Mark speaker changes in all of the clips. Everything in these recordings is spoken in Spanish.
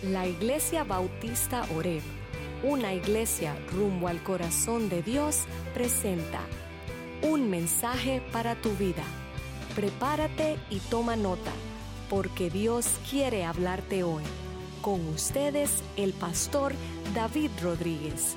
Speaker 1: La Iglesia Bautista Oreb, una iglesia rumbo al corazón de Dios, presenta un mensaje para tu vida. Prepárate y toma nota, porque Dios quiere hablarte hoy. Con ustedes, el pastor David Rodríguez.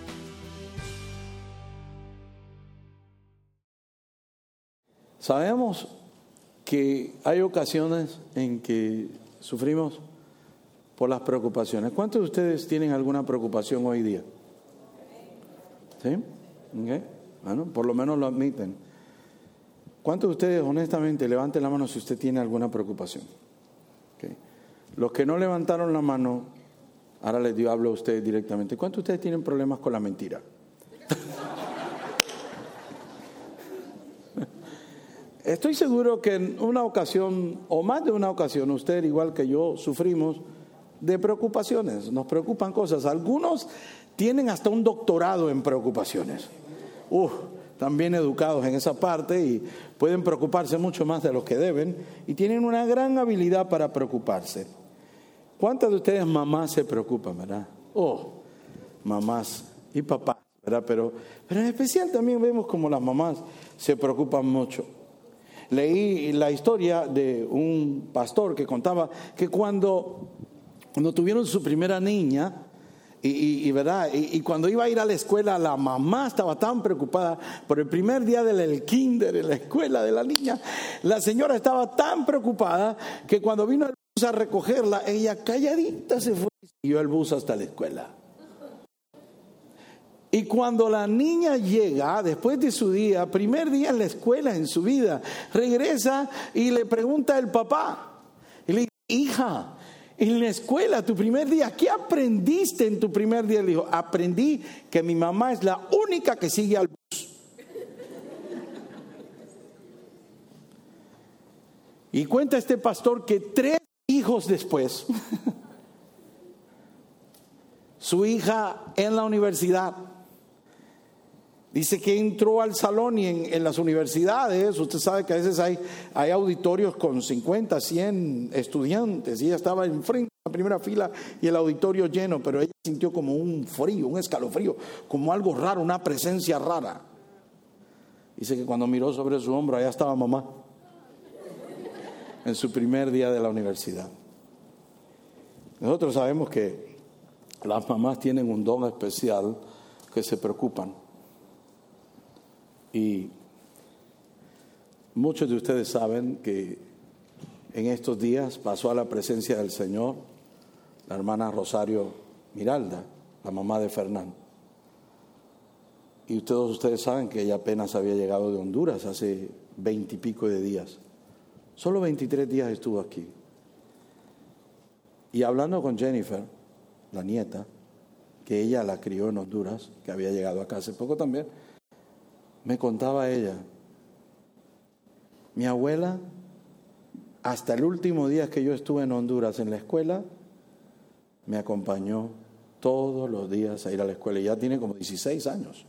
Speaker 2: Sabemos que hay ocasiones en que sufrimos por las preocupaciones. ¿Cuántos de ustedes tienen alguna preocupación hoy día? ¿Sí? Okay. Bueno, por lo menos lo admiten. ¿Cuántos de ustedes, honestamente, levanten la mano si usted tiene alguna preocupación? Okay. Los que no levantaron la mano, ahora les hablo a ustedes directamente. ¿Cuántos de ustedes tienen problemas con la mentira? Estoy seguro que en una ocasión, o más de una ocasión, usted, igual que yo, sufrimos de preocupaciones. Nos preocupan cosas. Algunos tienen hasta un doctorado en preocupaciones. Están bien educados en esa parte y pueden preocuparse mucho más de lo que deben y tienen una gran habilidad para preocuparse. ¿Cuántas de ustedes mamás se preocupan, verdad? Mamás y papás, ¿verdad? Pero en especial también vemos como las mamás se preocupan mucho. Leí la historia de un pastor que contaba que cuando tuvieron su primera niña, y cuando iba a ir a la escuela, la mamá estaba tan preocupada por el primer día del kinder en la escuela de la niña. La señora estaba tan preocupada que cuando vino el bus a recogerla, ella calladita se fue y siguió el bus hasta la escuela. Y cuando la niña llega, después de su primer día en la escuela en su vida, regresa y le pregunta al papá. Y le dice: hija, en la escuela, tu primer día, ¿qué aprendiste en tu primer día? Le dijo: aprendí que mi mamá es la única que sigue al bus. Y cuenta este pastor que 3 hijos después, su hija en la universidad, dice que entró al salón y en las universidades, usted sabe que a veces hay auditorios con 50, 100 estudiantes, y ella estaba enfrente de la primera fila y el auditorio lleno, pero ella sintió como un frío, un escalofrío, como algo raro, una presencia rara. Dice que cuando miró sobre su hombro, allá estaba mamá, en su primer día de la universidad. Nosotros sabemos que las mamás tienen un don especial, que se preocupan. Y muchos de ustedes saben que en estos días pasó a la presencia del Señor la hermana Rosario Miralda, la mamá de Fernán. Y todos ustedes saben que ella apenas había llegado de Honduras hace 20 y pico de días. Solo 23 días estuvo aquí. Y hablando con Jennifer, la nieta, que ella la crió en Honduras, que había llegado acá hace poco también, me contaba ella: mi abuela, hasta el último día que yo estuve en Honduras en la escuela, me acompañó todos los días a ir a la escuela. Y ya tiene como 16 años.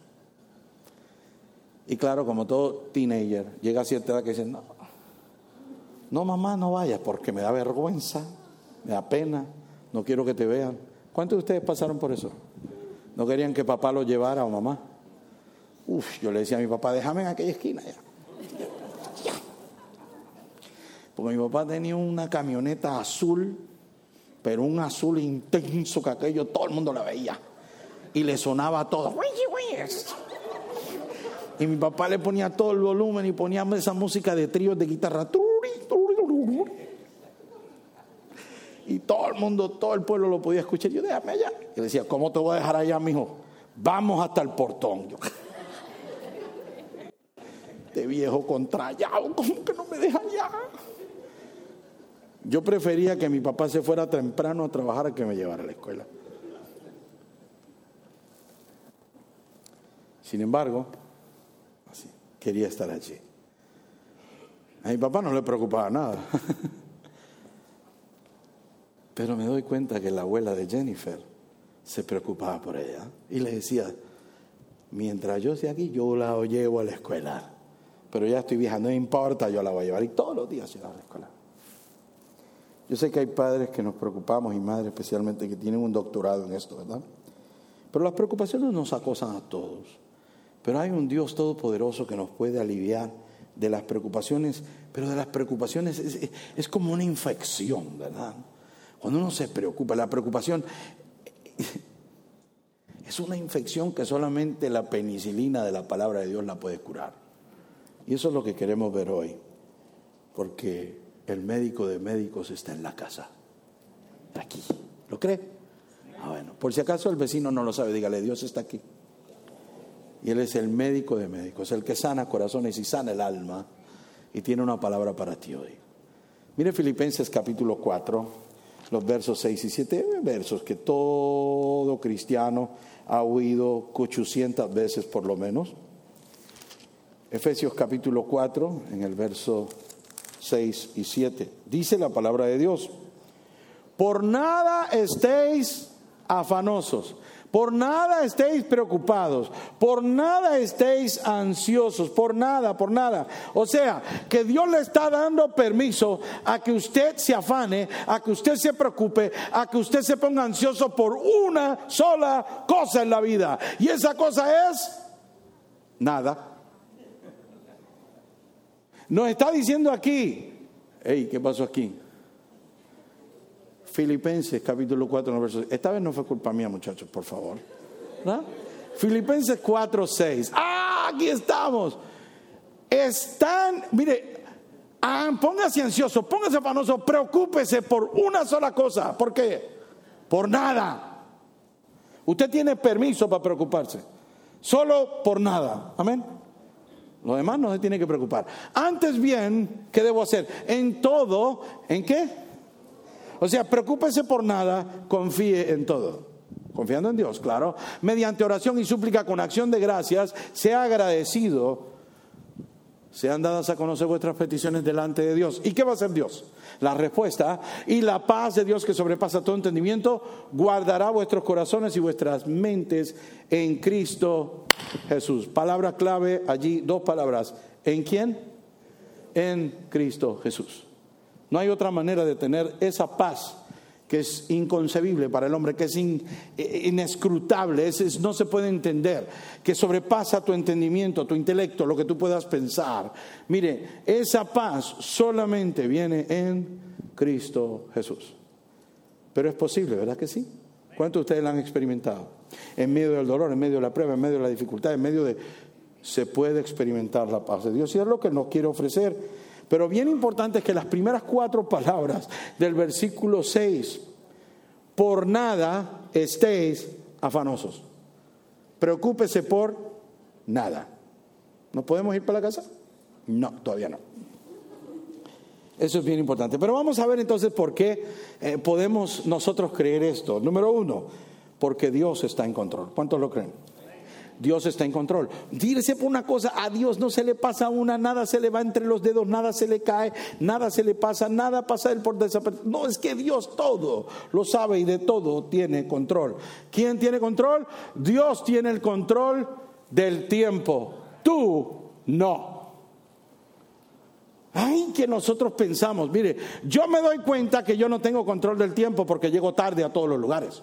Speaker 2: Y claro, como todo teenager, llega a cierta edad que dice: no mamá, no vayas, porque me da vergüenza, me da pena, no quiero que te vean. ¿Cuántos de ustedes pasaron por eso? ¿No querían que papá los llevara o mamá? Yo le decía a mi papá: déjame en aquella esquina ya. Porque mi papá tenía una camioneta azul, pero un azul intenso que aquello todo el mundo la veía y le sonaba todo. Y mi papá le ponía todo el volumen y ponía esa música de tríos de guitarra. Y todo el mundo, todo el pueblo lo podía escuchar. Yo: déjame allá. Y le decía: ¿cómo te voy a dejar allá, mijo? Vamos hasta el portón. Este viejo contrallado, ¿cómo que no me deja allá? Yo prefería que mi papá se fuera temprano a trabajar a que me llevara a la escuela. Sin embargo, así, quería estar allí. A mi papá no le preocupaba nada. Pero me doy cuenta que la abuela de Jennifer se preocupaba por ella y le decía: mientras yo esté aquí, yo la llevo a la escuela. Pero ya estoy vieja, no importa, yo la voy a llevar. Y todos los días se iba a la escuela. Yo sé que hay padres que nos preocupamos y madres especialmente que tienen un doctorado en esto, ¿verdad? Pero las preocupaciones nos acosan a todos. Pero hay un Dios todopoderoso que nos puede aliviar de las preocupaciones, pero de las preocupaciones es como una infección, ¿verdad? Cuando uno se preocupa, la preocupación es una infección que solamente la penicilina de la palabra de Dios la puede curar. Y eso es lo que queremos ver hoy, porque el médico de médicos está en la casa, aquí. ¿Lo cree? Bueno, por si acaso el vecino no lo sabe, dígale, Dios está aquí. Y Él es el médico de médicos, el que sana corazones y sana el alma, y tiene una palabra para ti hoy. Mire Filipenses capítulo 4, los versos 6 y 7, versos que todo cristiano ha oído 800 veces por lo menos. Efesios capítulo 4, en el verso 6 y 7, dice la palabra de Dios: por nada estéis afanosos, por nada estéis preocupados, por nada estéis ansiosos, por nada. O sea, que Dios le está dando permiso a que usted se afane, a que usted se preocupe, a que usted se ponga ansioso por una sola cosa en la vida. Y esa cosa es nada. Nos está diciendo aquí, hey, ¿qué pasó aquí? Filipenses capítulo 4, versos. Esta vez no fue culpa mía, muchachos, por favor, ¿no? Filipenses 4, 6. Aquí estamos. Mire, póngase ansioso, póngase afanoso, preocúpese por una sola cosa. ¿Por qué? Por nada. Usted tiene permiso para preocuparse, solo por nada. Amén. Lo demás no se tiene que preocupar. Antes bien, ¿qué debo hacer? En todo, ¿en qué? O sea, preocúpese por nada, confíe en todo. Confiando en Dios, claro. Mediante oración y súplica con acción de gracias, sea agradecido. Sean dadas a conocer vuestras peticiones delante de Dios. ¿Y qué va a hacer Dios? La respuesta: y la paz de Dios que sobrepasa todo entendimiento, guardará vuestros corazones y vuestras mentes en Cristo Jesús. Palabra clave allí, dos palabras. ¿En quién? En Cristo Jesús. No hay otra manera de tener esa paz que es inconcebible para el hombre, que es inescrutable, no se puede entender, que sobrepasa tu entendimiento, tu intelecto, lo que tú puedas pensar. Mire, esa paz solamente viene en Cristo Jesús. Pero es posible, ¿verdad que sí? ¿Cuántos de ustedes la han experimentado? En medio del dolor, en medio de la prueba, en medio de la dificultad, en medio de... se puede experimentar la paz de Dios, y es lo que nos quiere ofrecer. Pero bien importante es que las primeras 4 palabras del versículo 6, por nada estéis afanosos. Preocúpese por nada. ¿No podemos ir para la casa? No, todavía no. Eso es bien importante. Pero vamos a ver entonces por qué podemos nosotros creer esto. Número 1, porque Dios está en control. ¿Cuántos lo creen? Dios está en control. Dígase por una cosa, a Dios no se le pasa una, nada se le va entre los dedos, nada se le cae, nada se le pasa, nada pasa él por desapercibido. No, es que Dios todo lo sabe y de todo tiene control. ¿Quién tiene control? Dios tiene el control del tiempo. Tú no. Ay, que nosotros pensamos, mire, yo me doy cuenta que yo no tengo control del tiempo porque llego tarde a todos los lugares.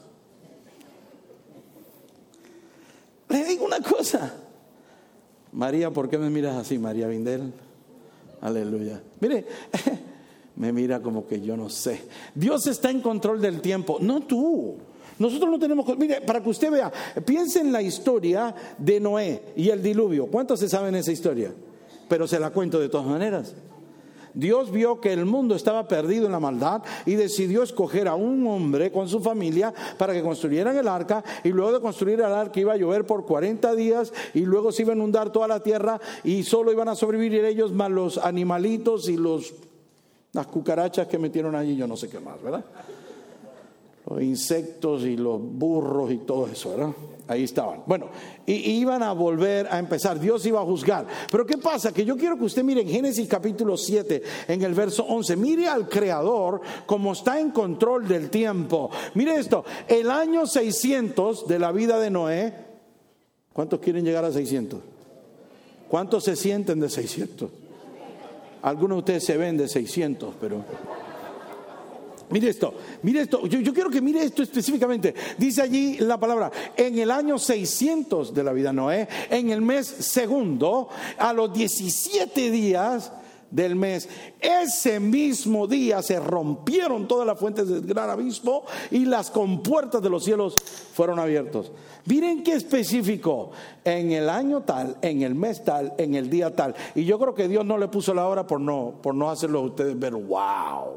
Speaker 2: Le digo una cosa, María, ¿por qué me miras así, María Vindel? Aleluya. Mire, me mira como que yo no sé. Dios está en control del tiempo, no tú. Nosotros no tenemos... Mire, para que usted vea, piense en la historia de Noé y el diluvio. ¿Cuántos se saben esa historia? Pero se la cuento de todas maneras. Dios vio que el mundo estaba perdido en la maldad y decidió escoger a un hombre con su familia para que construyeran el arca, y luego de construir el arca iba a llover por 40 días y luego se iba a inundar toda la tierra y solo iban a sobrevivir ellos más los animalitos y las cucarachas que metieron allí, yo no sé qué más, ¿verdad? Los insectos y los burros y todo eso, ¿verdad? Ahí estaban. Bueno, y iban a volver a empezar. Dios iba a juzgar. Pero ¿qué pasa? Que yo quiero que usted mire en Génesis capítulo 7, en el verso 11. Mire al Creador como está en control del tiempo. Mire esto. El año 600 de la vida de Noé. ¿Cuántos quieren llegar a 600? ¿Cuántos se sienten de 600? Algunos de ustedes se ven de 600, pero... Mire esto. Yo quiero que mire esto específicamente. Dice allí la palabra: en el año 600 de la vida de Noé, en el mes segundo, a los 17 días del mes, ese mismo día se rompieron todas las fuentes del gran abismo y las compuertas de los cielos fueron abiertos. Miren qué específico: en el año tal, en el mes tal, en el día tal. Y yo creo que Dios no le puso la hora por no hacerlo a ustedes ver. Wow.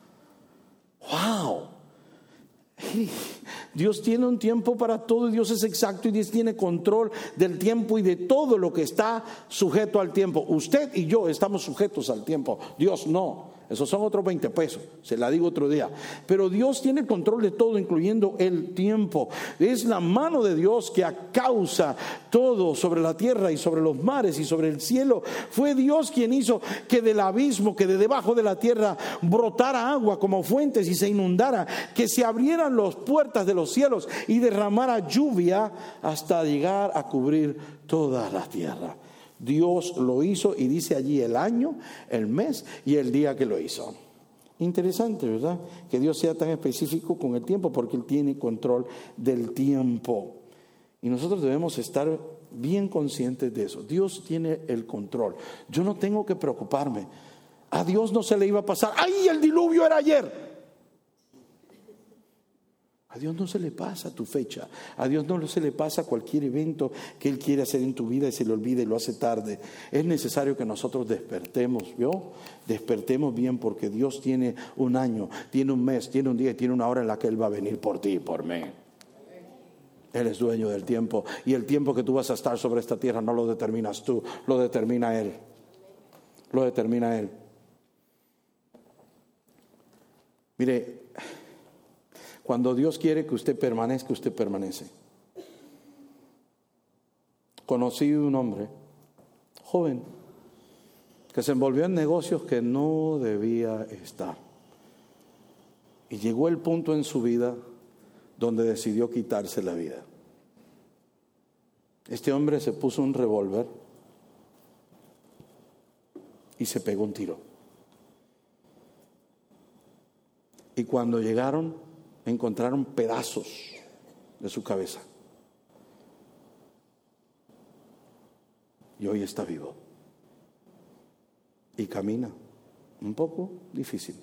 Speaker 2: Dios tiene un tiempo para todo, y Dios es exacto, y Dios tiene control del tiempo y de todo lo que está sujeto al tiempo. Usted y yo estamos sujetos al tiempo, Dios no. Esos son otros 20 pesos, se la digo otro día. Pero Dios tiene el control de todo, incluyendo el tiempo. Es la mano de Dios que causa todo sobre la tierra y sobre los mares y sobre el cielo. Fue Dios quien hizo que del abismo, que de debajo de la tierra brotara agua como fuentes y se inundara, que se abrieran las puertas de los cielos y derramara lluvia hasta llegar a cubrir toda la tierra. Dios lo hizo, y dice allí el año, el mes y el día que lo hizo. Interesante, ¿verdad? Que Dios sea tan específico con el tiempo, porque Él tiene control del tiempo. Y nosotros debemos estar bien conscientes de eso. Dios tiene el control. Yo no tengo que preocuparme. A Dios no se le iba a pasar: ¡ay, el diluvio era ayer! A Dios no se le pasa tu fecha. A Dios no se le pasa cualquier evento que Él quiere hacer en tu vida y se le olvida y lo hace tarde. Es necesario que nosotros despertemos, ¿vio? Despertemos bien, porque Dios tiene un año, tiene un mes, tiene un día y tiene una hora en la que Él va a venir por ti y por mí. Él es dueño del tiempo, y el tiempo que tú vas a estar sobre esta tierra no lo determinas tú, lo determina Él. Lo determina Él. Mire, cuando Dios quiere que usted permanezca, usted permanece. Conocí un hombre joven que se envolvió en negocios que no debía estar. Y llegó el punto en su vida donde decidió quitarse la vida. Este hombre se puso un revólver y se pegó un tiro. Y cuando llegaron, encontraron pedazos de su cabeza. Y hoy está vivo. Y camina un poco difícil,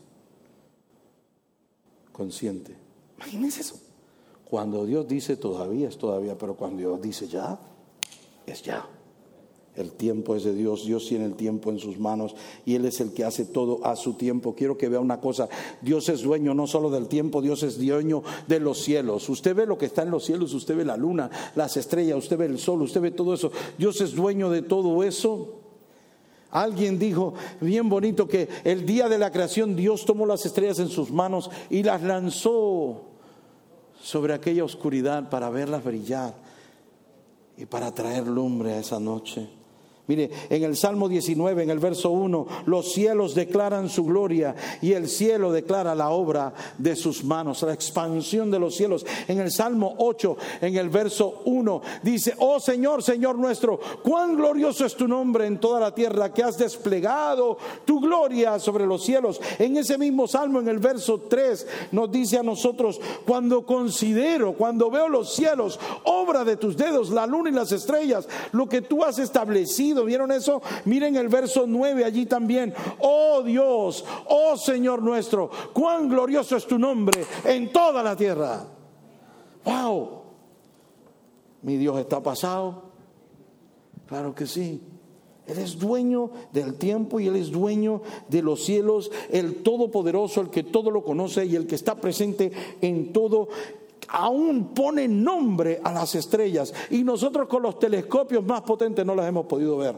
Speaker 2: consciente. Imagínense eso. Cuando Dios dice todavía, es todavía, pero cuando Dios dice ya, es ya. El tiempo es de Dios. Dios tiene el tiempo en sus manos, y Él es el que hace todo a su tiempo. Quiero que vea una cosa: Dios es dueño no solo del tiempo, Dios es dueño de los cielos. Usted ve lo que está en los cielos, usted ve la luna, las estrellas, usted ve el sol, usted ve todo eso. Dios es dueño de todo eso. Alguien dijo bien bonito que el día de la creación Dios tomó las estrellas en sus manos y las lanzó sobre aquella oscuridad para verlas brillar y para traer lumbre a esa noche. Mire, en el Salmo 19, en el verso 1, los cielos declaran su gloria y el cielo declara la obra de sus manos, la expansión de los cielos. En el Salmo 8, en el verso 1, dice: oh Señor, Señor nuestro, cuán glorioso es tu nombre en toda la tierra, que has desplegado tu gloria sobre los cielos. En ese mismo Salmo, en el verso 3, nos dice a nosotros: cuando veo los cielos, obra de tus dedos, la luna y las estrellas, lo que tú has establecido. ¿Vieron eso? Miren el verso 9 allí también: oh Dios, oh Señor nuestro, cuán glorioso es tu nombre en toda la tierra. ¡Wow! ¿Mi Dios está pasado? Claro que sí. Él es dueño del tiempo y Él es dueño de los cielos, el Todopoderoso, el que todo lo conoce y el que está presente en todo. Aún pone nombre a las estrellas, y nosotros con los telescopios más potentes no las hemos podido ver.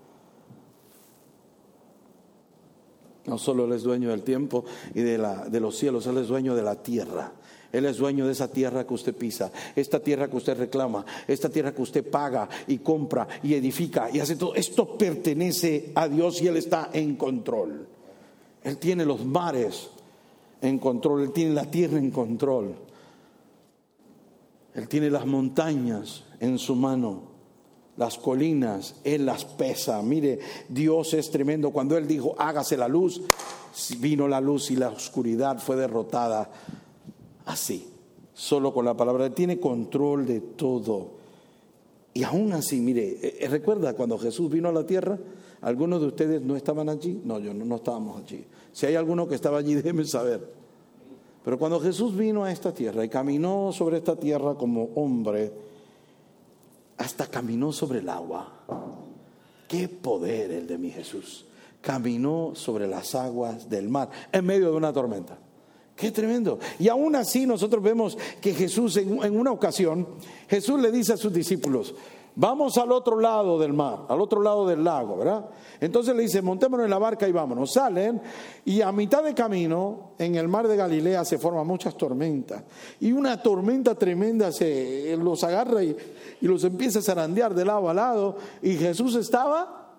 Speaker 2: No solo Él es dueño del tiempo y de los cielos, Él es dueño de la tierra. Él es dueño de esa tierra que usted pisa, esta tierra que usted reclama, esta tierra que usted paga y compra y edifica y hace todo. Esto pertenece a Dios y Él está en control. Él tiene los mares en control, Él tiene la tierra en control. Él tiene las montañas en su mano. las colinas, Él las pesa. Mire, Dios es tremendo. Cuando Él dijo, hágase la luz, vino la luz y la oscuridad fue derrotada. Así, solo con la palabra. Él tiene control de todo. Y aún así, mire, ¿recuerda cuando Jesús vino a la tierra? ¿Algunos de ustedes no estaban allí? No, yo no estábamos allí. Si hay alguno que estaba allí, déjenme saber. Pero cuando Jesús vino a esta tierra y caminó sobre esta tierra como hombre, hasta caminó sobre el agua. ¡Qué poder el de mi Jesús! Caminó sobre las aguas del mar en medio de una tormenta. ¡Qué tremendo! Y aún así nosotros vemos que Jesús en una ocasión, Jesús le dice a sus discípulos, vamos al otro lado del mar, al otro lado del lago, ¿verdad? Entonces le dice, montémonos en la barca y vámonos. Salen y a mitad de camino en el mar de Galilea se forman muchas tormentas. Y una tormenta tremenda los agarra y los empieza a zarandear de lado a lado. Y Jesús estaba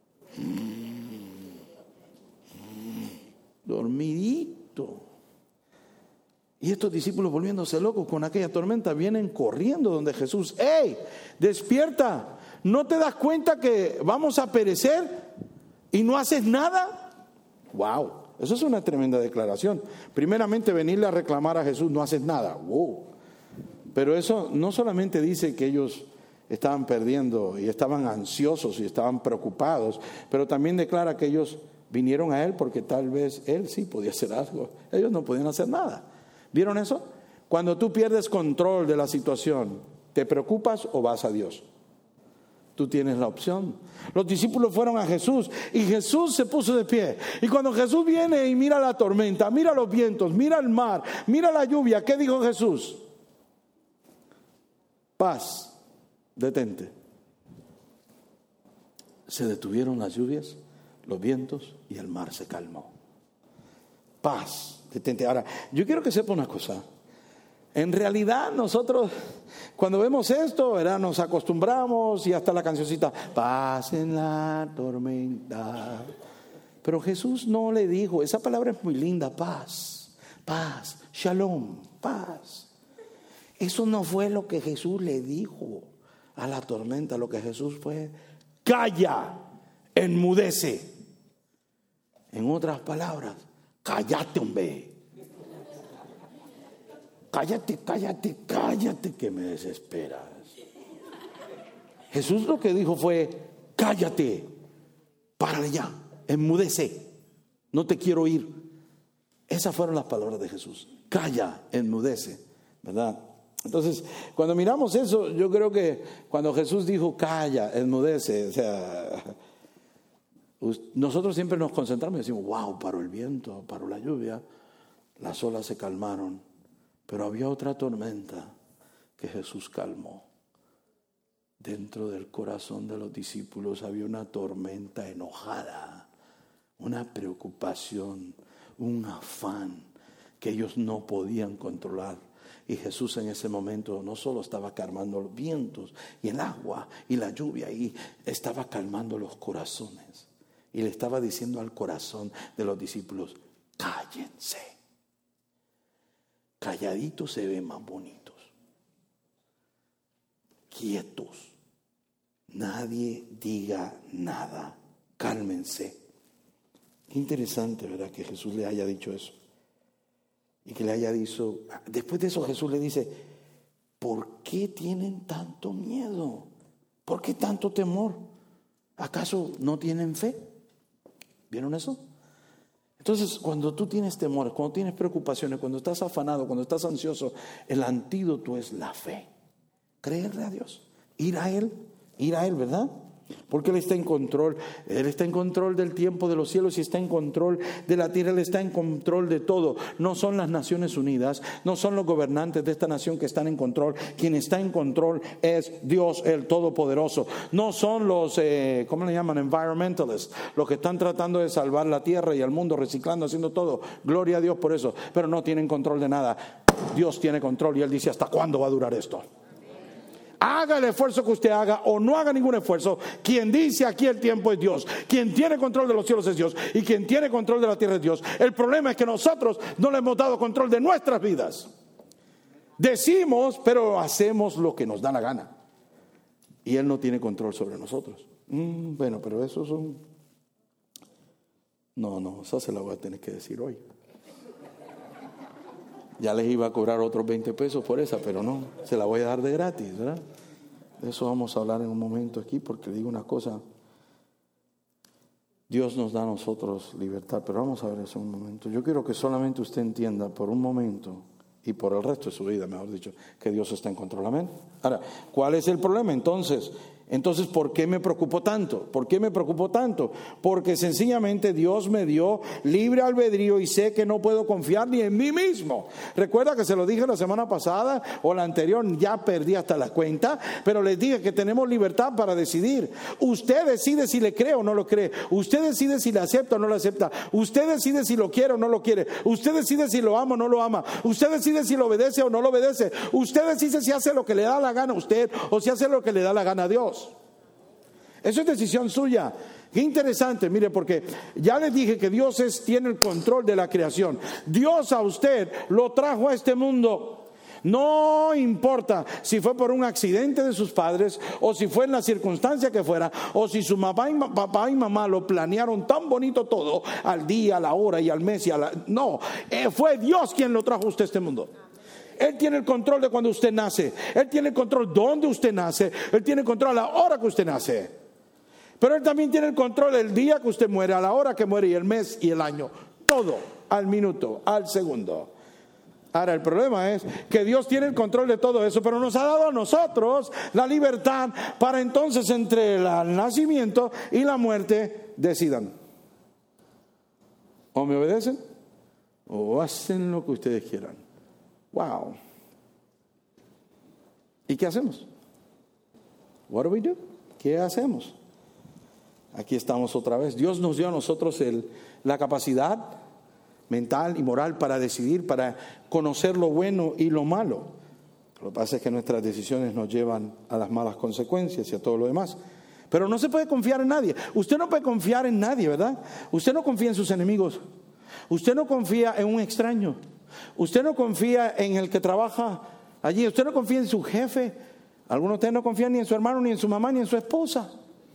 Speaker 2: dormidito. Y estos discípulos, volviéndose locos con aquella tormenta, vienen corriendo donde Jesús. ¡Ey! ¡Despierta! ¿No te das cuenta que vamos a perecer y no haces nada? ¡Wow! Eso es una tremenda declaración. Primeramente, venirle a reclamar a Jesús, no haces nada. ¡Wow! Pero eso no solamente dice que ellos estaban perdiendo y estaban ansiosos y estaban preocupados, pero también declara que ellos vinieron a Él porque tal vez Él sí podía hacer algo. Ellos no podían hacer nada. ¿Vieron eso? Cuando tú pierdes control de la situación, ¿te preocupas o vas a Dios? Tú tienes la opción. Los discípulos fueron a Jesús y Jesús se puso de pie. Y cuando Jesús viene y mira la tormenta, mira los vientos, mira el mar, mira la lluvia, ¿qué dijo Jesús? Paz, detente. Se detuvieron las lluvias, los vientos y el mar se calmó. Paz. Ahora, yo quiero que sepa una cosa. En realidad nosotros cuando vemos esto, ¿verdad? Nos acostumbramos y hasta la cancioncita, paz en la tormenta. Pero Jesús no le dijo, esa palabra es muy linda, paz, paz, shalom, paz. Eso no fue lo que Jesús le dijo a la tormenta. Lo que Jesús fue, calla, enmudece. En otras palabras, cállate, hombre. Cállate, cállate, cállate que me desesperas. Jesús lo que dijo fue, cállate, párale ya, enmudece, no te quiero oír. Esas fueron las palabras de Jesús. Calla, enmudece, ¿verdad? Entonces, cuando miramos eso, yo creo que cuando Jesús dijo calla, enmudece, o sea, nosotros siempre nos concentramos y decimos, wow, paró el viento, paró la lluvia, las olas se calmaron, pero había otra tormenta que Jesús calmó. Dentro del corazón de los discípulos había una tormenta enojada, una preocupación, un afán que ellos no podían controlar. Y Jesús en ese momento no solo estaba calmando los vientos y el agua y la lluvia, y estaba calmando los corazones. Y le estaba diciendo al corazón de los discípulos, cállense. Calladitos se ven más bonitos. Quietos. Nadie diga nada. Cálmense. Qué interesante, ¿verdad? Que Jesús le haya dicho eso. Y que le haya dicho, después de eso Jesús le dice, ¿por qué tienen tanto miedo? ¿Por qué tanto temor? ¿Acaso no tienen fe? ¿Vieron eso? Entonces, cuando tú tienes temores, cuando tienes preocupaciones, cuando estás afanado, cuando estás ansioso, el antídoto es la fe. Creerle a Dios, ir a Él, ¿verdad? Porque Él está en control. Él está en control del tiempo, de los cielos, y está en control de la tierra. Él está en control de todo. No son las Naciones Unidas, no son los gobernantes de esta nación que están en control. Quien está en control es Dios, el Todopoderoso. No son los, ¿cómo le llaman? Environmentalists, los que están tratando de salvar la tierra y el mundo, reciclando, haciendo todo. Gloria a Dios por eso. Pero no tienen control de nada. Dios tiene control y Él dice, ¿hasta cuándo va a durar esto? Haga el esfuerzo que usted haga o no haga ningún esfuerzo. Quien dice aquí el tiempo es Dios. Quien tiene control de los cielos es Dios. Y quien tiene control de la tierra es Dios. El problema es que nosotros no le hemos dado control de nuestras vidas. Decimos, pero hacemos lo que nos da la gana. y Él no tiene control sobre nosotros. Bueno, pero eso son... No, eso se la voy a tener que decir hoy. Ya les iba a cobrar otros 20 pesos por esa, pero no, se la voy a dar de gratis, ¿verdad? De eso vamos a hablar en un momento aquí, porque le digo una cosa. Dios nos da a nosotros libertad, pero vamos a ver eso en un momento. Yo quiero que solamente usted entienda por un momento, y por el resto de su vida, mejor dicho, que Dios está en control. Amén. Ahora, ¿cuál es el problema? Entonces, ¿por qué me preocupo tanto? ¿Por qué me preocupo tanto? Porque sencillamente Dios me dio libre albedrío y sé que no puedo confiar ni en mí mismo. Recuerda que se lo dije la semana pasada o la anterior, ya perdí hasta la cuenta, pero les dije que tenemos libertad para decidir. Usted decide si le cree o no lo cree. Usted decide si le acepta o no lo acepta. Usted decide si lo quiere o no lo quiere. Usted decide si lo ama o no lo ama. Usted decide si lo obedece o no lo obedece. Usted decide si hace lo que le da la gana a usted o si hace lo que le da la gana a Dios. Eso es decisión suya. Qué interesante, mire, porque ya les dije que Dios tiene el control de la creación. Dios a usted lo trajo a este mundo. No importa si fue por un accidente de sus padres, o si fue en la circunstancia que fuera, o si su papá y mamá lo planearon tan bonito todo, al día, a la hora y al mes. No, fue Dios quien lo trajo a usted a este mundo. Él tiene el control de cuando usted nace. Él tiene el control de dónde usted nace. Él tiene el control a la hora que usted nace. Pero Él también tiene el control del día que usted muere, a la hora que muere, y el mes y el año. Todo, al minuto, al segundo. Ahora, el problema es que Dios tiene el control de todo eso, pero nos ha dado a nosotros la libertad para entonces, entre el nacimiento y la muerte, decidan. O me obedecen o hacen lo que ustedes quieran. Wow. ¿Y qué hacemos? What do we do? ¿Qué hacemos? Aquí estamos otra vez. Dios nos dio a nosotros la capacidad mental y moral para decidir, para conocer lo bueno y lo malo. Lo que pasa es que nuestras decisiones nos llevan a las malas consecuencias y a todo lo demás. Pero no se puede confiar en nadie. Usted no puede confiar en nadie, ¿verdad? Usted no confía en sus enemigos. Usted no confía en un extraño. Usted no confía en el que trabaja allí. Usted no confía en su jefe. Algunos de ustedes no confían ni en su hermano, ni en su mamá, ni en su esposa.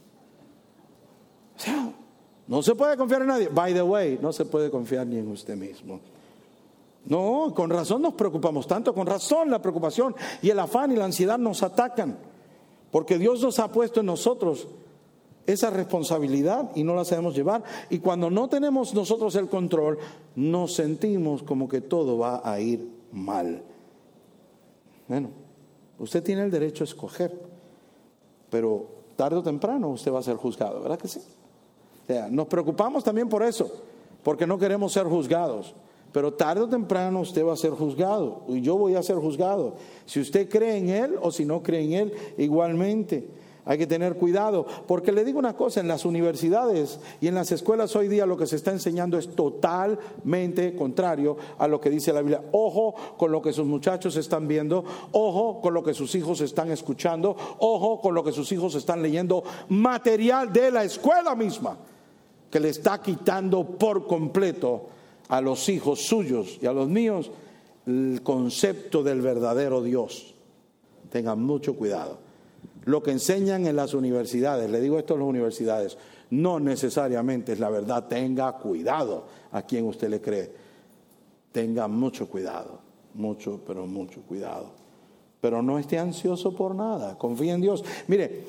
Speaker 2: O sea, no se puede confiar en nadie. By the way, no se puede confiar ni en usted mismo. No, con razón nos preocupamos tanto. Con razón la preocupación y el afán y la ansiedad nos atacan. Porque Dios nos ha puesto en nosotros esa responsabilidad y no la sabemos llevar. Y cuando no tenemos nosotros el control, nos sentimos como que todo va a ir mal. Bueno, usted tiene el derecho a escoger, pero tarde o temprano usted va a ser juzgado, ¿verdad que sí? O sea, nos preocupamos también por eso, porque no queremos ser juzgados. Pero tarde o temprano usted va a ser juzgado, y yo voy a ser juzgado. Si usted cree en Él o si no cree en Él, igualmente. Hay que tener cuidado, porque le digo una cosa, en las universidades y en las escuelas hoy día lo que se está enseñando es totalmente contrario a lo que dice la Biblia. Ojo con lo que sus muchachos están viendo, ojo con lo que sus hijos están escuchando, ojo con lo que sus hijos están leyendo, material de la escuela misma, que le está quitando por completo a los hijos suyos y a los míos el concepto del verdadero Dios. Tengan mucho cuidado. Lo que enseñan en las universidades, le digo esto a las universidades, no necesariamente es la verdad. Tenga cuidado a quien usted le cree. Tenga mucho cuidado, mucho, pero mucho cuidado. Pero no esté ansioso por nada, confíe en Dios. Mire,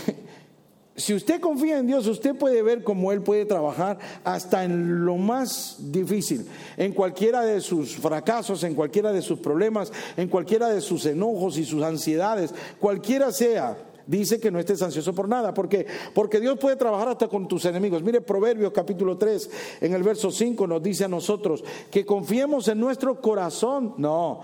Speaker 2: si usted confía en Dios, usted puede ver cómo Él puede trabajar hasta en lo más difícil, en cualquiera de sus fracasos, en cualquiera de sus problemas, en cualquiera de sus enojos y sus ansiedades, cualquiera sea. Dice que no estés ansioso por nada. ¿Por qué? Porque Dios puede trabajar hasta con tus enemigos. Mire, Proverbios capítulo 3, en el verso 5 nos dice a nosotros que confiemos en nuestro corazón.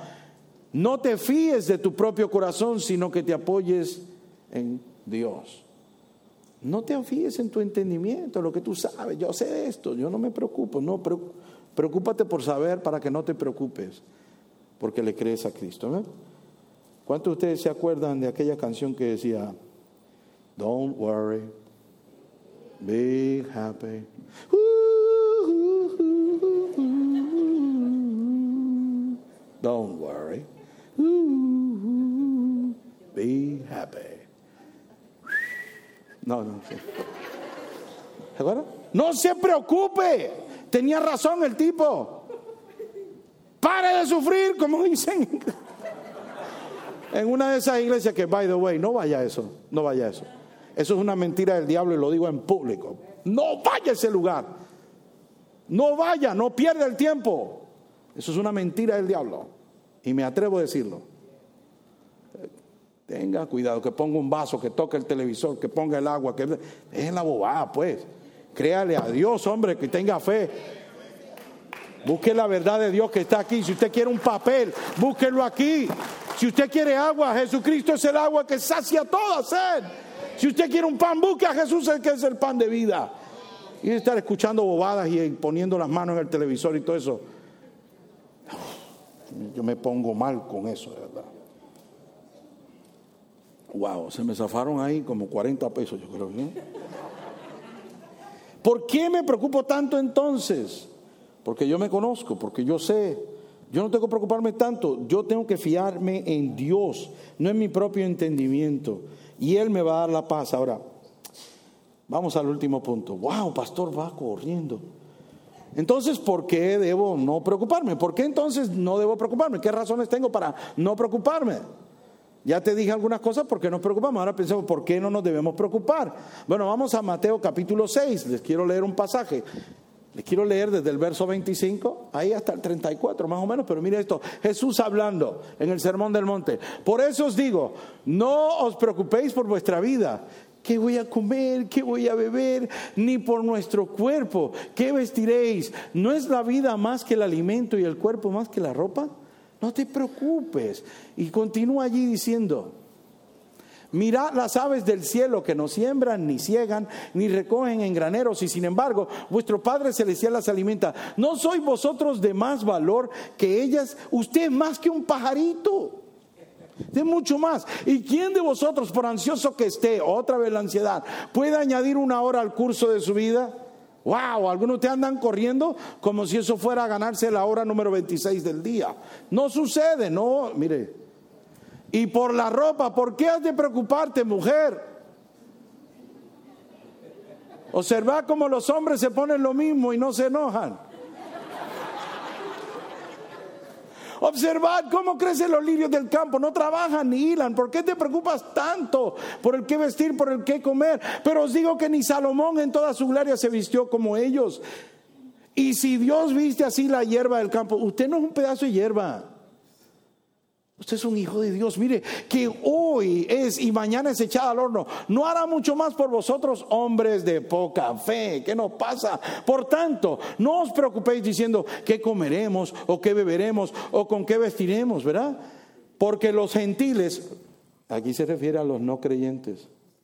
Speaker 2: No te fíes de tu propio corazón, sino que te apoyes en Dios. No te fíes en tu entendimiento, lo que tú sabes. Yo sé esto, yo no me preocupo. No, preocúpate por saber para que no te preocupes, porque le crees a Cristo, ¿no? ¿Cuántos de ustedes se acuerdan de aquella canción que decía, Don't worry, be happy? Don't worry, be happy. No, sí. ¿Se acuerdan? No se preocupe. Tenía razón el tipo. Pare de sufrir, como dicen. En una de esas iglesias que, by the way, no vaya a eso. No vaya a eso. Eso es una mentira del diablo y lo digo en público. No vaya a ese lugar. No vaya, no pierda el tiempo. Eso es una mentira del diablo. Y me atrevo a decirlo. Tenga cuidado, que ponga un vaso, que toque el televisor, que ponga el agua, que es la bobada, pues. Créale a Dios, hombre, que tenga fe. Busque la verdad de Dios que está aquí. Si usted quiere un papel, búsquelo aquí. Si usted quiere agua, Jesucristo es el agua que sacia toda sed. Si usted quiere un pan, busque a Jesús, el que es el pan de vida. Y estar escuchando bobadas y poniendo las manos en el televisor y todo eso. Yo me pongo mal con eso, de verdad. Wow, se me zafaron ahí como 40 pesos, yo creo, ¿no? ¿Por qué me preocupo tanto entonces? Porque yo me conozco, porque yo sé. Yo no tengo que preocuparme tanto. Yo tengo que fiarme en Dios, no en mi propio entendimiento. Y Él me va a dar la paz. Ahora, vamos al último punto. Wow, pastor, va corriendo. Entonces, ¿por qué debo no preocuparme? ¿Por qué entonces no debo preocuparme? ¿Qué razones tengo para no preocuparme? Ya te dije algunas cosas por qué nos preocupamos. Ahora pensemos, ¿por qué no nos debemos preocupar? Bueno, vamos a Mateo capítulo 6. Les quiero leer un pasaje. Les quiero leer desde el verso 25, ahí hasta el 34 más o menos. Pero mire esto, Jesús hablando en el Sermón del Monte. Por eso os digo, no os preocupéis por vuestra vida. ¿Qué voy a comer? ¿Qué voy a beber? Ni por nuestro cuerpo. ¿Qué vestiréis? ¿No es la vida más que el alimento y el cuerpo más que la ropa? No te preocupes. Y continúa allí diciendo: mirad las aves del cielo, que no siembran, ni ciegan, ni recogen en graneros, y sin embargo vuestro Padre Celestial las alimenta. ¿No sois vosotros de más valor que ellas? Usted es más que un pajarito, de mucho más. ¿Y quién de vosotros, por ansioso que esté, otra vez la ansiedad, puede añadir una hora al curso de su vida? Wow, algunos de ustedes andan corriendo como si eso fuera a ganarse la hora número 26 del día. No sucede, no, mire. Y por la ropa, ¿por qué has de preocuparte, mujer? Observad cómo los hombres se ponen lo mismo y no se enojan. Observad cómo crecen los lirios del campo, no trabajan ni hilan. ¿Por qué te preocupas tanto por el qué vestir, por el qué comer? Pero os digo que ni Salomón en toda su gloria se vistió como ellos. Y si Dios viste así la hierba del campo, usted no es un pedazo de hierba. Usted es un hijo de Dios. Mire, que hoy es y mañana es echada al horno. ¿No hará mucho más por vosotros, hombres de poca fe? ¿Qué nos pasa? Por tanto, no os preocupéis diciendo qué comeremos o qué beberemos o con qué vestiremos, ¿verdad? Porque los gentiles, aquí se refiere a los no creyentes.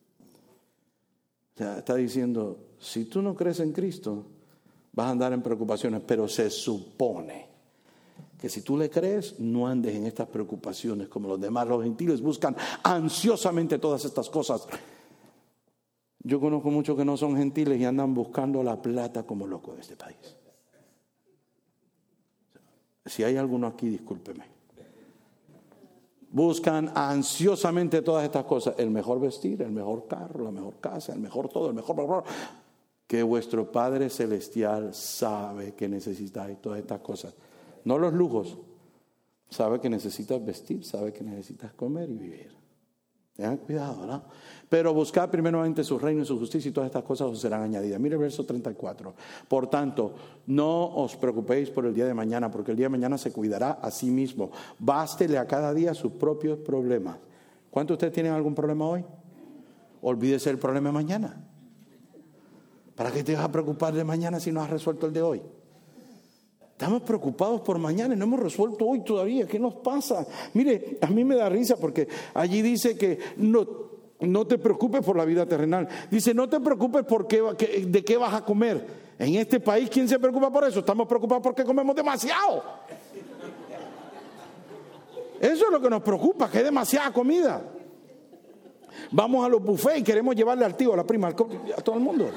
Speaker 2: O sea, está diciendo, si tú no crees en Cristo, vas a andar en preocupaciones, pero se supone que si tú le crees, no andes en estas preocupaciones como los demás. Los gentiles buscan ansiosamente todas estas cosas. Yo conozco muchos que no son gentiles y andan buscando la plata como locos de este país. Si hay alguno aquí, discúlpeme. Buscan ansiosamente todas estas cosas. El mejor vestir, el mejor carro, la mejor casa, el mejor todo, el mejor. Que vuestro Padre Celestial sabe que necesitáis todas estas cosas. No los lujos. Sabe que necesitas vestir, sabe que necesitas comer y vivir. Tengan cuidado, ¿no? Pero buscad primeramente su reino y su justicia y todas estas cosas os serán añadidas. Mire el verso 34. Por tanto, no os preocupéis por el día de mañana, porque el día de mañana se cuidará a sí mismo. Bástele a cada día sus propios problemas. ¿Cuántos de ustedes tienen algún problema hoy? Olvídese el problema de mañana. ¿Para qué te vas a preocupar de mañana si no has resuelto el de hoy? Estamos preocupados por mañana y no hemos resuelto hoy todavía. ¿Qué nos pasa? Mire, a mí me da risa porque allí dice que no te preocupes por la vida terrenal. Dice, no te preocupes de qué vas a comer. En este país, ¿quién se preocupa por eso? Estamos preocupados porque comemos demasiado. Eso es lo que nos preocupa, que es demasiada comida. Vamos a los buffets y queremos llevarle al tío, a la prima, a todo el mundo.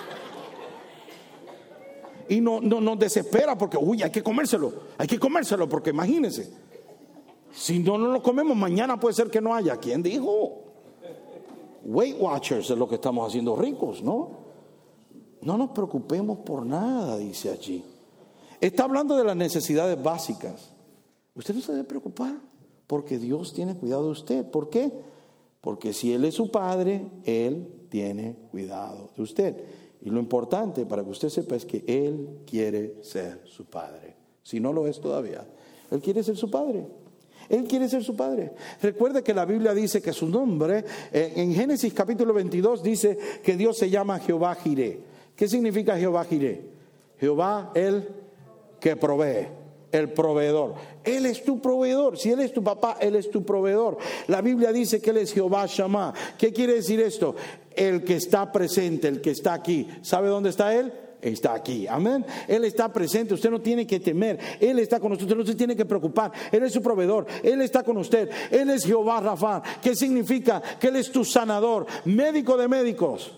Speaker 2: Y no nos desespera porque, hay que comérselo, porque imagínense, si no lo comemos, mañana puede ser que no haya. ¿Quién dijo? Weight Watchers es lo que estamos haciendo ricos, ¿no? No nos preocupemos por nada, dice allí. Está hablando de las necesidades básicas. Usted no se debe preocupar porque Dios tiene cuidado de usted. ¿Por qué? Porque si Él es su Padre, Él tiene cuidado de usted. Y lo importante para que usted sepa es que Él quiere ser su Padre. Si no lo es todavía, Él quiere ser su Padre. Él quiere ser su Padre. Recuerde que la Biblia dice que su nombre, en Génesis capítulo 22, dice que Dios se llama Jehová Jireh. ¿Qué significa Jehová Jireh? Jehová, el que provee, el proveedor. Él es tu proveedor. Si Él es tu papá, Él es tu proveedor. La Biblia dice que Él es Jehová Shammah. ¿Qué quiere decir esto? El que está presente, el que está aquí. ¿Sabe dónde está Él? Está aquí, amén. Él está presente, usted no tiene que temer. Él está con usted, usted no se tiene que preocupar. Él es su proveedor, Él está con usted. Él es Jehová Rafa. ¿Qué significa? Que Él es tu sanador, médico de médicos.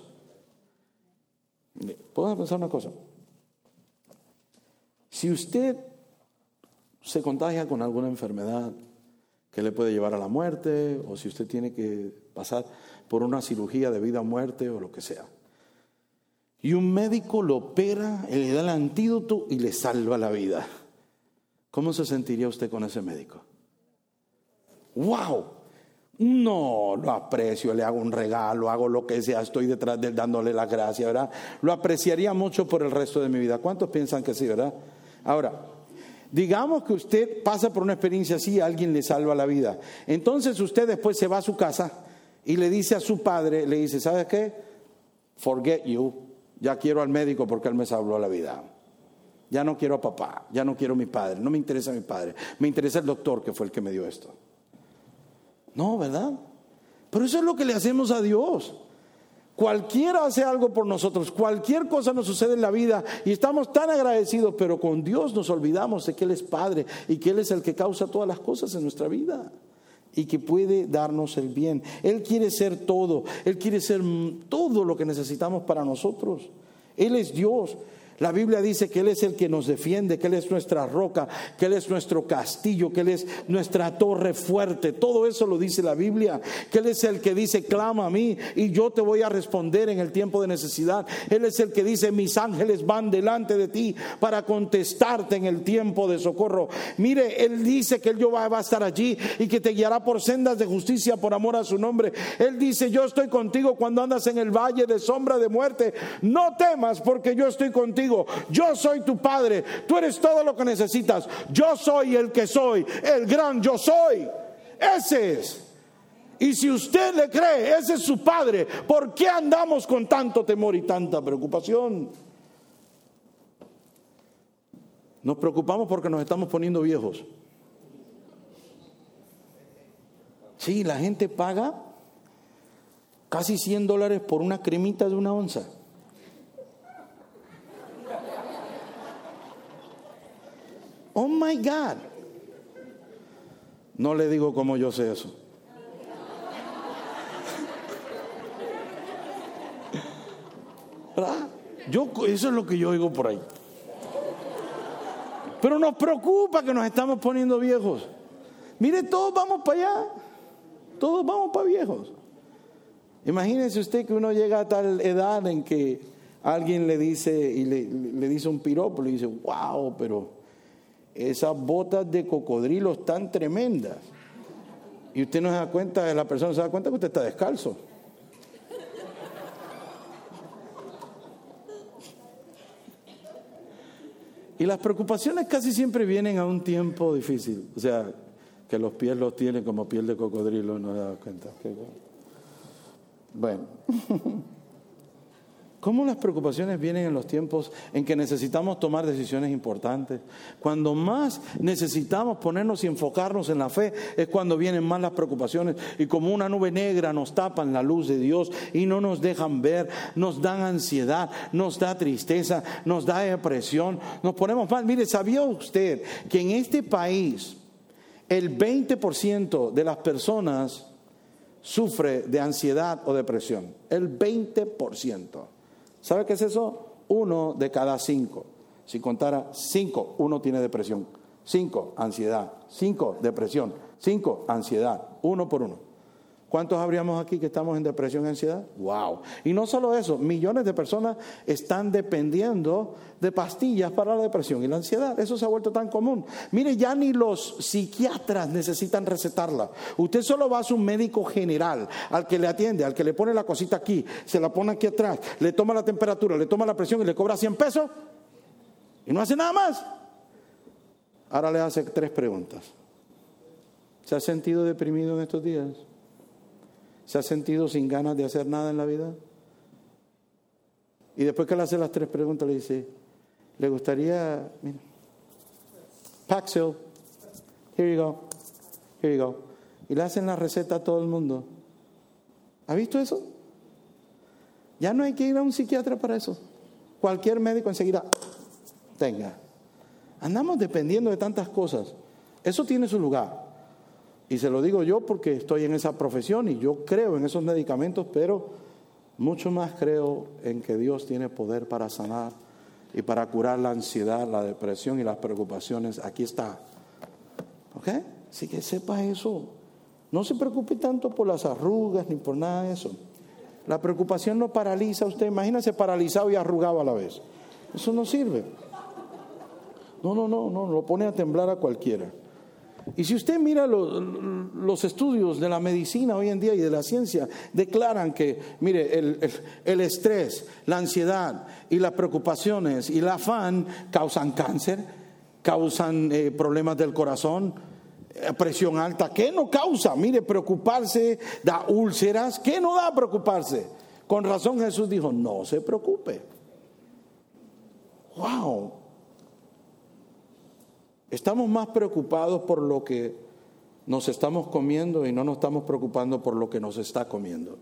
Speaker 2: Podemos pensar una cosa. Si usted se contagia con alguna enfermedad que le puede llevar a la muerte, o si usted tiene que pasar por una cirugía de vida o muerte o lo que sea, y un médico lo opera, le da el antídoto y le salva la vida, ¿cómo se sentiría usted con ese médico? ¡Wow! No, lo aprecio, le hago un regalo, hago lo que sea, estoy detrás de él dándole las gracias, ¿verdad? Lo apreciaría mucho por el resto de mi vida. ¿Cuántos piensan que sí, verdad? Ahora, digamos que usted pasa por una experiencia así y alguien le salva la vida. Entonces usted después se va a su casa y le dice a su padre, le dice, ¿sabes qué? Forget you. Ya quiero al médico porque él me salvó la vida. Ya no quiero a papá, ya no quiero a mi padre, no me interesa a mi padre, me interesa el doctor que fue el que me dio esto. No, ¿verdad? Pero eso es lo que le hacemos a Dios. Cualquiera hace algo por nosotros, cualquier cosa nos sucede en la vida y estamos tan agradecidos, pero con Dios nos olvidamos de que Él es Padre y que Él es el que causa todas las cosas en nuestra vida y que puede darnos el bien. Él quiere ser todo, Él quiere ser todo lo que necesitamos para nosotros. Él es Dios. La Biblia dice que Él es el que nos defiende, que Él es nuestra roca, que Él es nuestro castillo, que Él es nuestra torre fuerte. Todo eso lo dice la Biblia. Que Él es el que dice, clama a mí y yo te voy a responder en el tiempo de necesidad. Él es el que dice, mis ángeles van delante de ti para contestarte en el tiempo de socorro. Mire, Él dice que Él va a estar allí y que te guiará por sendas de justicia por amor a su nombre. Él dice, yo estoy contigo cuando andas en el valle de sombra de muerte. No temas porque yo estoy contigo. Yo soy tu Padre, tú eres todo lo que necesitas. Yo soy el que soy, el gran yo soy. Ese es. Y si usted le cree, ese es su Padre, ¿por qué andamos con tanto temor y tanta preocupación? Nos preocupamos porque nos estamos poniendo viejos. Sí, la gente paga casi $100 por una cremita de 1 onza. Oh my God. No le digo cómo yo sé eso. ¿Verdad? Eso es lo que yo oigo por ahí. Pero nos preocupa que nos estamos poniendo viejos. Mire, todos vamos para allá. Todos vamos para viejos. Imagínese usted que uno llega a tal edad en que alguien le dice y le dice un piropo, le dice, wow, pero esas botas de cocodrilo están tremendas. Y usted no se da cuenta, la persona se da cuenta que usted está descalzo. Y las preocupaciones casi siempre vienen a un tiempo difícil. O sea, que los pies los tienen como piel de cocodrilo, no se da cuenta. Bueno. ¿Cómo las preocupaciones vienen en los tiempos en que necesitamos tomar decisiones importantes? Cuando más necesitamos ponernos y enfocarnos en la fe es cuando vienen más las preocupaciones y como una nube negra nos tapan la luz de Dios y no nos dejan ver, nos dan ansiedad, nos da tristeza, nos da depresión, nos ponemos mal. Mire, ¿sabía usted que en este país el 20% de las personas sufre de ansiedad o depresión? El 20%. ¿Sabe qué es eso? 1 de cada 5. Si contara 5, 1 tiene depresión. 5, ansiedad. 5, depresión. 5, ansiedad. 1 por 1. ¿Cuántos habríamos aquí que estamos en depresión y ansiedad? ¡Wow! Y no solo eso, millones de personas están dependiendo de pastillas para la depresión y la ansiedad. Eso se ha vuelto tan común. Mire, ya ni los psiquiatras necesitan recetarla. Usted solo va a su médico general, al que le atiende, al que le pone la cosita aquí, se la pone aquí atrás, le toma la temperatura, le toma la presión y le cobra 100 pesos y no hace nada más. Ahora le hace 3 preguntas. ¿Se ha sentido deprimido en estos días? ¿Se ha sentido sin ganas de hacer nada en la vida? Y después que le hace las 3 preguntas, le dice, ¿le gustaría, mira, Paxil, here you go. Y le hacen la receta a todo el mundo. ¿Ha visto eso? Ya no hay que ir a un psiquiatra para eso. Cualquier médico enseguida, tenga. Andamos dependiendo de tantas cosas. Eso tiene su lugar. Y se lo digo yo porque estoy en esa profesión y yo creo en esos medicamentos, pero mucho más creo en que Dios tiene poder para sanar y para curar la ansiedad, la depresión y las preocupaciones. Aquí está. ¿Ok? Así que sepa eso. No se preocupe tanto por las arrugas ni por nada de eso. La preocupación no paraliza a usted. Imagínese paralizado y arrugado a la vez. Eso no sirve. No, lo pone a temblar a cualquiera. Y si usted mira los estudios de la medicina hoy en día y de la ciencia, declaran que, mire, el estrés, la ansiedad y las preocupaciones y el afán causan cáncer, causan problemas del corazón, presión alta. ¿Qué no causa? Mire, preocuparse da úlceras. ¿Qué no da preocuparse? Con razón Jesús dijo, no se preocupe. ¡Wow! Estamos más preocupados por lo que nos estamos comiendo y no nos estamos preocupando por lo que nos está comiendo.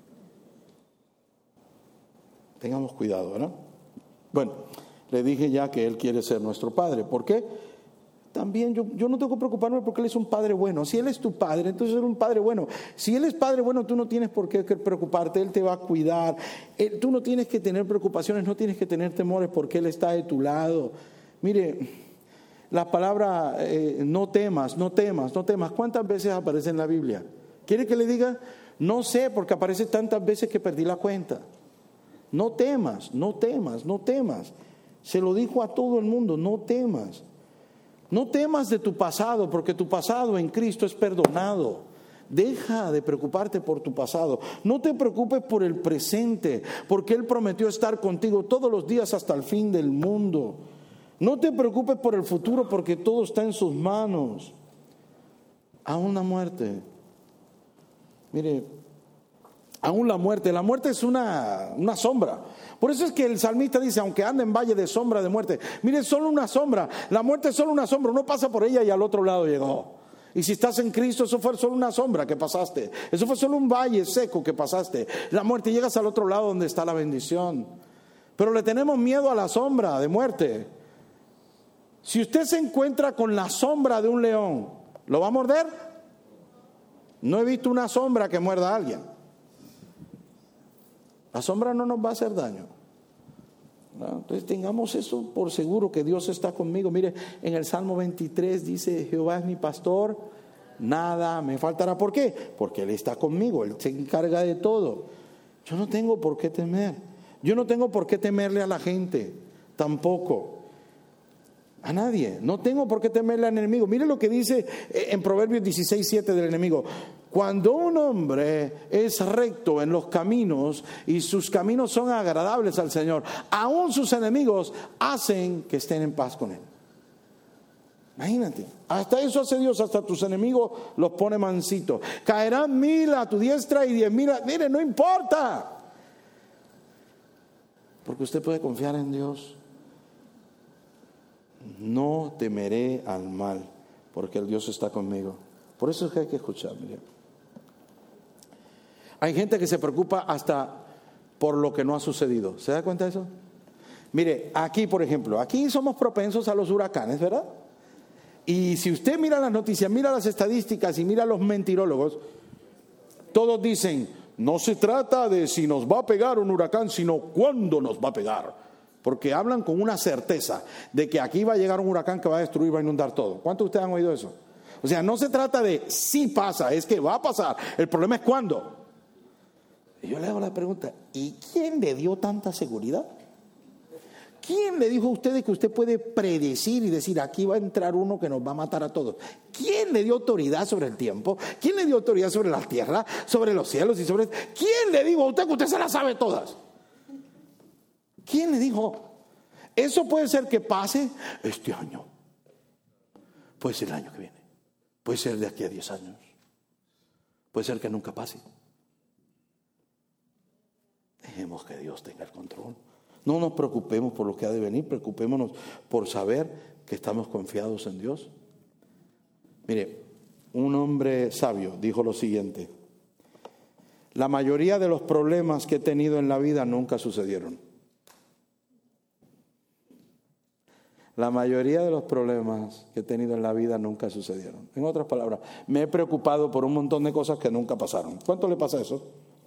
Speaker 2: Tengamos cuidado, ¿no? Bueno, le dije ya que Él quiere ser nuestro Padre. ¿Por qué? También yo no tengo que preocuparme porque Él es un Padre bueno. Si Él es tu Padre, entonces Él es un Padre bueno. Si Él es Padre bueno, tú no tienes por qué preocuparte. Él te va a cuidar. Tú no tienes que tener preocupaciones, no tienes que tener temores porque Él está de tu lado. Mire, la palabra no temas. ¿Cuántas veces aparece en la Biblia? ¿Quiere que le diga? No sé, porque aparece tantas veces que perdí la cuenta. No temas. Se lo dijo a todo el mundo, no temas. No temas de tu pasado, porque tu pasado en Cristo es perdonado. Deja de preocuparte por tu pasado. No te preocupes por el presente, porque Él prometió estar contigo todos los días hasta el fin del mundo. No te preocupes por el futuro porque todo está en sus manos. Aún la muerte. Mire, aún la muerte es una sombra. Por eso es que el salmista dice, aunque ande en valle de sombra de muerte. Mire, es solo una sombra. La muerte es solo una sombra. Uno pasa por ella y al otro lado llegó. Y si estás en Cristo, eso fue solo una sombra que pasaste. Eso fue solo un valle seco que pasaste. La muerte, llegas al otro lado donde está la bendición. Pero le tenemos miedo a la sombra de muerte. Si usted se encuentra con la sombra de un león, ¿lo va a morder? No he visto una sombra que muerda a alguien. La sombra no nos va a hacer daño. ¿No? Entonces tengamos eso por seguro, que Dios está conmigo. Mire, en el Salmo 23 dice, Jehová es mi pastor, nada me faltará. ¿Por qué? Porque Él está conmigo, Él se encarga de todo. Yo no tengo por qué temer. Yo no tengo por qué temerle a la gente, tampoco. A nadie. No tengo por qué temerle al enemigo. Mire lo que dice en Proverbios 16:7 del enemigo. Cuando un hombre es recto en los caminos y sus caminos son agradables al Señor, aún sus enemigos hacen que estén en paz con Él. Imagínate. Hasta eso hace Dios, hasta tus enemigos los pone mansitos. Caerán 1000 a tu diestra y 10,000 a... Mire, no importa. Porque usted puede confiar en Dios. No temeré al mal, porque el Dios está conmigo. Por eso es que hay que escuchar. Mire. Hay gente que se preocupa hasta por lo que no ha sucedido. ¿Se da cuenta de eso? Mire, aquí por ejemplo, aquí somos propensos a los huracanes, ¿verdad? Y si usted mira las noticias, mira las estadísticas y mira los mentirólogos, todos dicen, no se trata de si nos va a pegar un huracán, sino cuándo nos va a pegar. Porque hablan con una certeza de que aquí va a llegar un huracán que va a destruir, va a inundar todo. ¿Cuántos de ustedes han oído eso? O sea, no se trata de si pasa, es que va a pasar. El problema es cuándo. Y yo le hago la pregunta, ¿y quién le dio tanta seguridad? ¿Quién le dijo a ustedes que usted puede predecir y decir, aquí va a entrar uno que nos va a matar a todos? ¿Quién le dio autoridad sobre el tiempo? ¿Quién le dio autoridad sobre la tierra, sobre los cielos y sobre... ¿Quién le dijo a usted que usted se las sabe todas? ¿Quién le dijo? Eso puede ser que pase este año. Puede ser el año que viene. Puede ser de aquí a 10 años. Puede ser que nunca pase. Dejemos que Dios tenga el control. No nos preocupemos por lo que ha de venir, preocupémonos por saber que estamos confiados en Dios. Mire, un hombre sabio dijo lo siguiente: la mayoría de los problemas que he tenido en la vida nunca sucedieron. La mayoría de los problemas que he tenido en la vida nunca sucedieron. En otras palabras, me he preocupado por un montón de cosas que nunca pasaron. ¿Cuánto le pasa eso?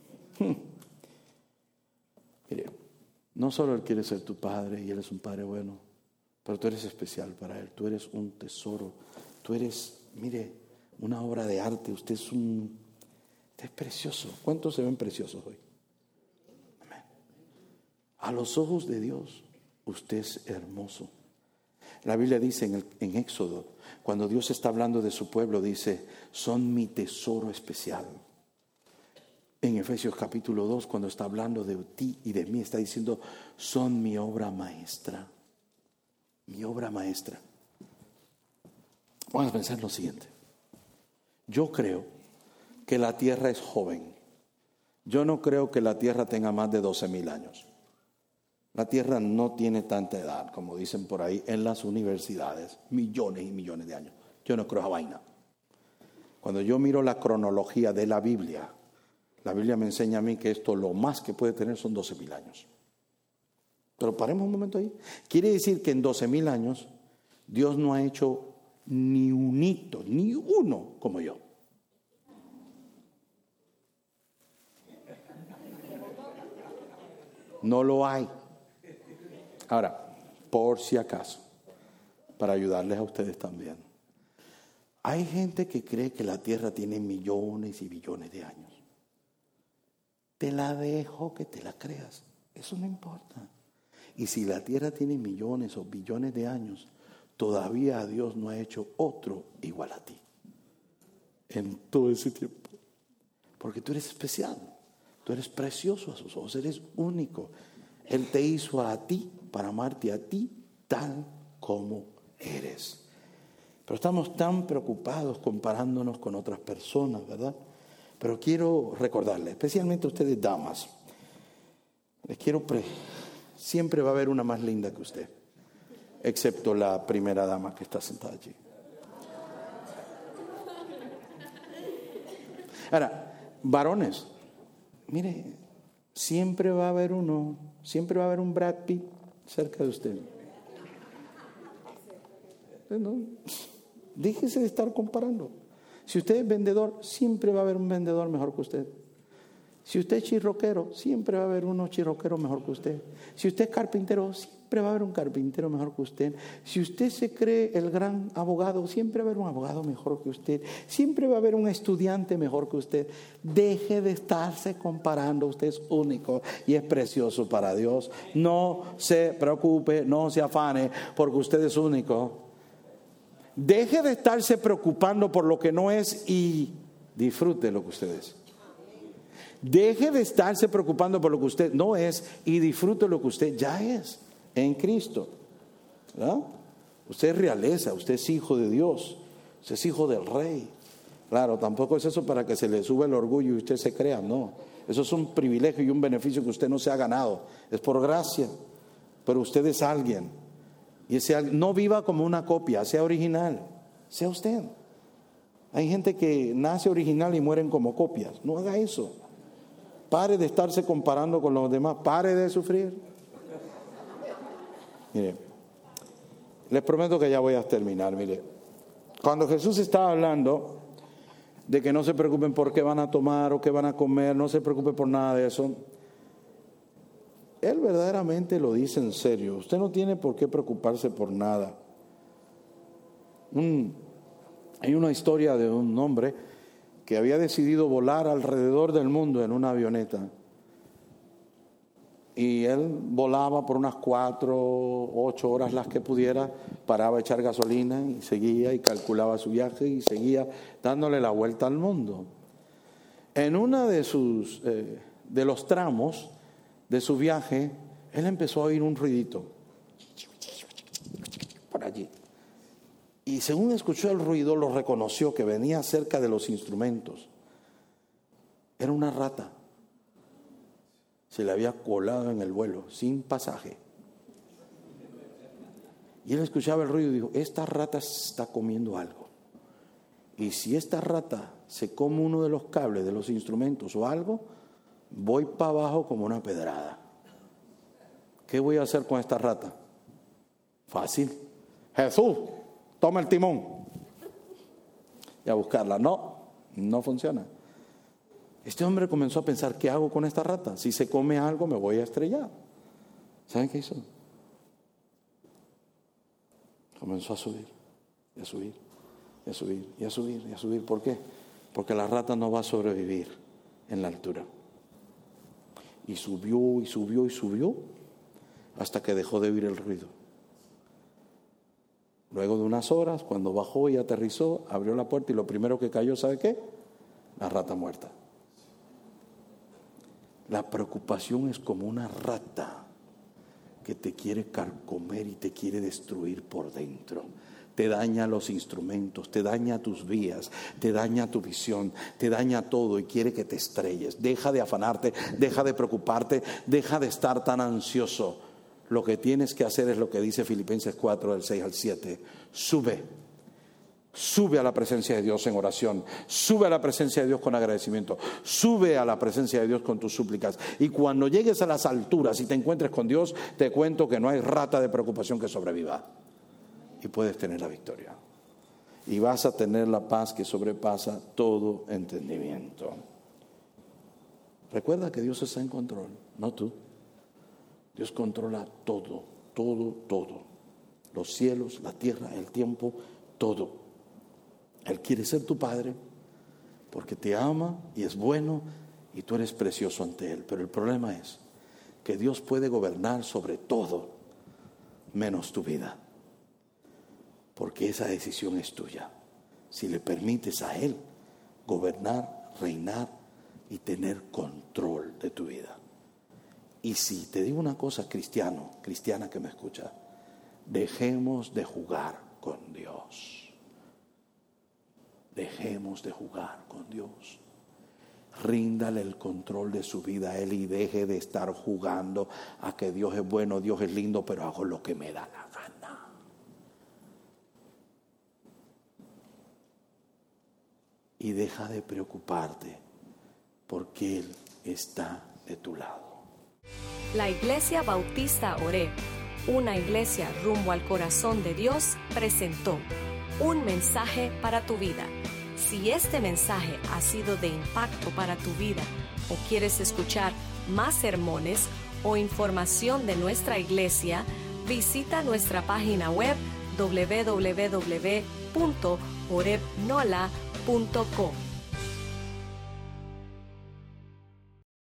Speaker 2: Mire, no solo Él quiere ser tu padre y Él es un padre bueno, pero tú eres especial para Él. Tú eres un tesoro. Tú eres, mire, una obra de arte. Usted es precioso. ¿Cuántos se ven preciosos hoy? Amén. A los ojos de Dios, usted es hermoso. La Biblia dice en Éxodo, cuando Dios está hablando de su pueblo, dice, son mi tesoro especial. En Efesios capítulo 2, cuando está hablando de ti y de mí, está diciendo, son mi obra maestra. Mi obra maestra. Vamos a pensar lo siguiente. Yo creo que la tierra es joven. Yo no creo que la tierra tenga más de 12,000 años. La tierra no tiene tanta edad, como dicen por ahí en las universidades, millones y millones de años. Yo no creo esa vaina. Cuando yo miro la cronología de la Biblia me enseña a mí que esto lo más que puede tener son 12,000 años. Pero paremos un momento ahí. Quiere decir que en 12,000 años Dios no ha hecho ni un hito, ni uno como yo. No lo hay. Ahora, por si acaso, para ayudarles a ustedes también, hay gente que cree que la tierra tiene millones y billones de años. Te la dejo que te la creas. Eso no importa. Y si la tierra tiene millones o billones de años, todavía Dios no ha hecho otro igual a ti. En todo ese tiempo. Porque tú eres especial. Tú eres precioso a sus ojos. Eres único. Él te hizo a ti para amarte a ti tal como eres. Pero estamos tan preocupados comparándonos con otras personas, ¿verdad? Pero quiero recordarles, especialmente a ustedes damas, siempre va a haber una más linda que usted, excepto la primera dama que está sentada allí. Ahora, varones, mire, siempre va a haber un Brad Pitt cerca de usted. No, déjese de estar comparando. Si usted es vendedor, siempre va a haber un vendedor mejor que usted. Si usted es chirroquero, siempre va a haber unos chirroqueros mejor que usted. Si usted es carpintero, siempre va a haber un carpintero mejor que usted. Si usted se cree el gran abogado, siempre va a haber un abogado mejor que usted. Siempre va a haber un estudiante mejor que usted. Deje de estarse comparando. Usted es único y es precioso para Dios. No se preocupe, no se afane porque usted es único. Deje de estarse preocupando por lo que no es y disfrute lo que usted es. Deje de estarse preocupando por lo que usted no es y disfrute lo que usted ya es en Cristo. ¿Verdad? Usted es realeza, usted es hijo de Dios, usted es hijo del Rey. Claro, tampoco es eso para que se le suba el orgullo y usted se crea, no. Eso es un privilegio y un beneficio que usted no se ha ganado. Es por gracia, pero usted es alguien. Y no viva como una copia, sea original, sea usted. Hay gente que nace original y mueren como copias. No haga eso. Pare de estarse comparando con los demás. Pare de sufrir. Mire, les prometo que ya voy a terminar. Mire, cuando Jesús estaba hablando de que no se preocupen por qué van a tomar o qué van a comer, no se preocupen por nada de eso, Él verdaderamente lo dice en serio. Usted no tiene por qué preocuparse por nada. Un Hay una historia de un hombre que había decidido volar alrededor del mundo en una avioneta. Y él volaba por unas 4 o 8 horas las que pudiera, paraba a echar gasolina y seguía y calculaba su viaje y seguía dándole la vuelta al mundo. En una de los tramos de su viaje, él empezó a oír un ruidito por allí. Y según escuchó el ruido, lo reconoció que venía cerca de los instrumentos. Era una rata. Se le había colado en el vuelo, sin pasaje. Y él escuchaba el ruido y dijo, esta rata está comiendo algo. Y si esta rata se come uno de los cables de los instrumentos o algo, voy para abajo como una pedrada. ¿Qué voy a hacer con esta rata? Fácil. Jesús, toma el timón. Y a buscarla. No funciona. Este hombre comenzó a pensar, ¿qué hago con esta rata? Si se come algo me voy a estrellar. ¿Saben qué hizo? Comenzó a subir, y a subir, y a subir, y a subir, y a subir. ¿Por qué? Porque la rata no va a sobrevivir en la altura. Y subió, y subió, y subió, hasta que dejó de oír el ruido. Luego de unas horas, cuando bajó y aterrizó, abrió la puerta y lo primero que cayó, ¿sabe qué? La rata muerta. La preocupación es como una rata que te quiere carcomer y te quiere destruir por dentro. Te daña los instrumentos, te daña tus vías, te daña tu visión, te daña todo y quiere que te estrelles. Deja de afanarte, deja de preocuparte, deja de estar tan ansioso. Lo que tienes que hacer es lo que dice Filipenses 4, del 6 al 7. Sube a la presencia de Dios en oración, sube a la presencia de Dios con agradecimiento, sube a la presencia de Dios con tus súplicas. Y cuando llegues a las alturas y te encuentres con Dios, te cuento que no hay rata de preocupación que sobreviva. Y puedes tener la victoria. Y vas a tener la paz que sobrepasa todo entendimiento. Recuerda que Dios está en control, no tú. Dios controla todo, todo, todo. Los cielos, la tierra, el tiempo, todo. Él quiere ser tu padre porque te ama y es bueno y tú eres precioso ante Él. Pero el problema es que Dios puede gobernar sobre todo menos tu vida, porque esa decisión es tuya. Si le permites a Él gobernar, reinar y tener control de tu vida. Y si te digo una cosa, cristiana que me escucha, dejemos de jugar con Dios. Dejemos de jugar con Dios. Ríndale el control de su vida a Él y deje de estar jugando a que Dios es bueno, Dios es lindo, pero hago lo que me da la gana. Y deja de preocuparte porque Él está de tu lado.
Speaker 1: La Iglesia Bautista Oreb, una iglesia rumbo al corazón de Dios, presentó un mensaje para tu vida. Si este mensaje ha sido de impacto para tu vida o quieres escuchar más sermones o información de nuestra iglesia, visita nuestra página web www.orebnola.com.